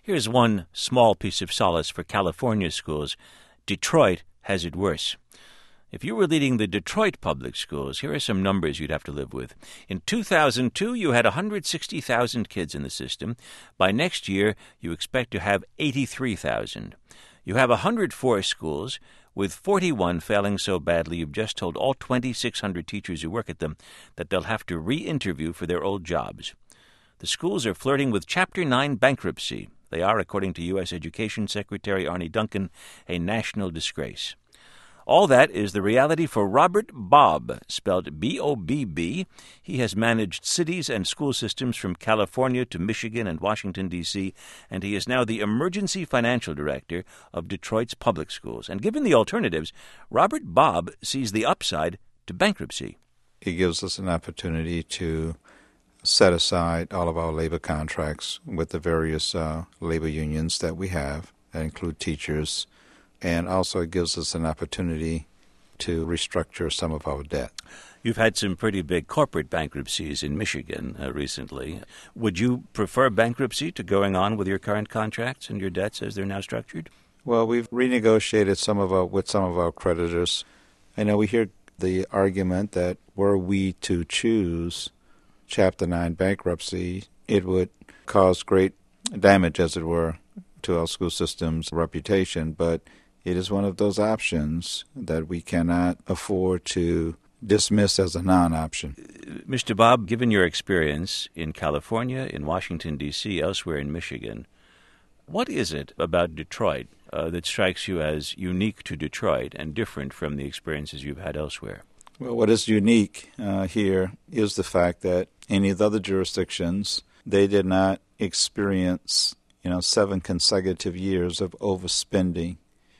Here's one small piece of solace for California schools. Detroit has it worse. If you were leading the Detroit public schools, here are some numbers you'd have to live with. In 2002, you had 160,000 kids in the system. By next year, you expect to have 83,000. You have 104 schools, with 41 failing so badly you've just told all 2,600 teachers who work at them that they'll have to re-interview for their old jobs. The schools are flirting with Chapter 9 bankruptcy. They are, according to U.S. Education Secretary Arne Duncan, a national disgrace. All that is the reality for Robert Bobb, spelled B-O-B-B. He has managed cities and school systems from California to Michigan and Washington, D.C., and he is now the emergency financial director of Detroit's public schools. And given the alternatives, Robert Bobb sees the upside to bankruptcy. It gives us an opportunity to set aside all of our labor contracts with the various labor unions that we have, that include teachers, and also it gives us an opportunity to restructure some of our debt. You've had some pretty big corporate bankruptcies in Michigan recently. Would you prefer bankruptcy to going on with your current contracts and your debts as they're now structured? Well, we've renegotiated with some of our creditors. I know we hear the argument that were we to choose Chapter 9 bankruptcy, it would cause great damage, as it were, to our school system's reputation, but it is one of those options that we cannot afford to dismiss as a non-option. Mr. Bobb, given your experience in California, in Washington, D.C., elsewhere in Michigan, what is it about Detroit that strikes you as unique to Detroit and different from the experiences you've had elsewhere? Well, what is unique here is the fact that any of the other jurisdictions, they did not experience 7 consecutive years of overspending.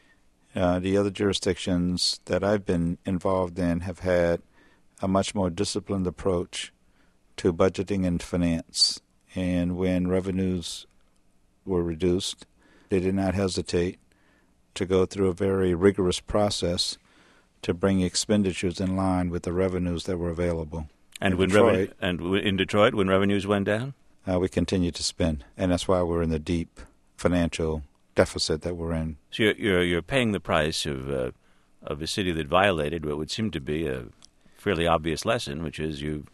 The other jurisdictions that I've been involved in have had a much more disciplined approach to budgeting and finance. And when revenues were reduced, they did not hesitate to go through a very rigorous process to bring expenditures in line with the revenues that were available. And in Detroit, when revenues went down? We continued to spend, and that's why we're in the deep financial deficit that we're in. So you're paying the price of a city that violated what would seem to be a fairly obvious lesson, which is you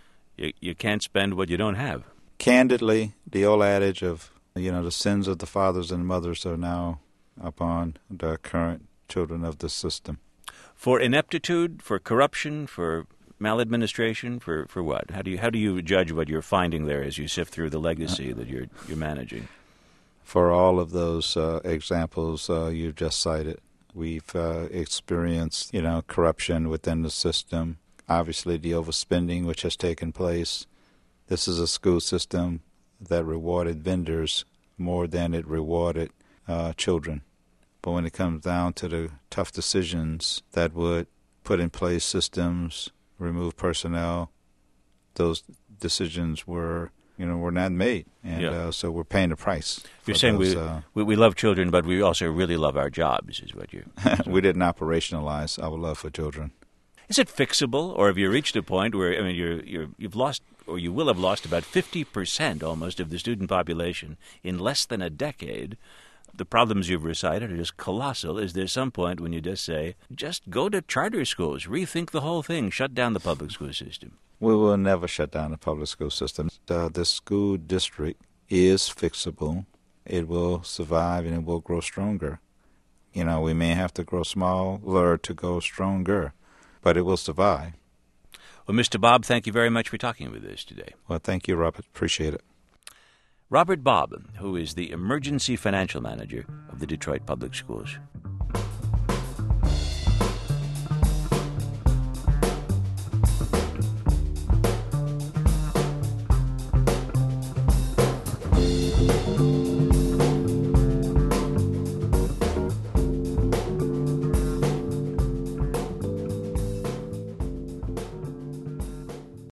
can't spend what you don't have. Candidly, the old adage of the sins of the fathers and mothers are now upon the current children of the system. For ineptitude, for corruption, for maladministration, for what? How do you judge what you're finding there as you sift through the legacy that you're managing? For all of those examples you've just cited, we've experienced corruption within the system. Obviously, the overspending which has taken place. This is a school system that rewarded vendors more than it rewarded children. But when it comes down to the tough decisions that would put in place systems, remove personnel, those decisions were not made. And so we're paying the price. You're saying we love children, but we also really love our jobs, is what you're saying. We didn't operationalize our love for children. Is it fixable, or have you reached a point where, you've lost, or you will have lost about 50% almost of the student population in less than a decade? The problems you've recited are just colossal. Is there some point when you just say, just go to charter schools, rethink the whole thing, shut down the public school system? We will never shut down the public school system. The school district is fixable. It will survive and it will grow stronger. We may have to grow smaller to go stronger, but it will survive. Well, Mr. Bobb, thank you very much for talking with us today. Well, thank you, Robert. Appreciate it. Robert Bobb, who is the emergency financial manager of the Detroit Public Schools.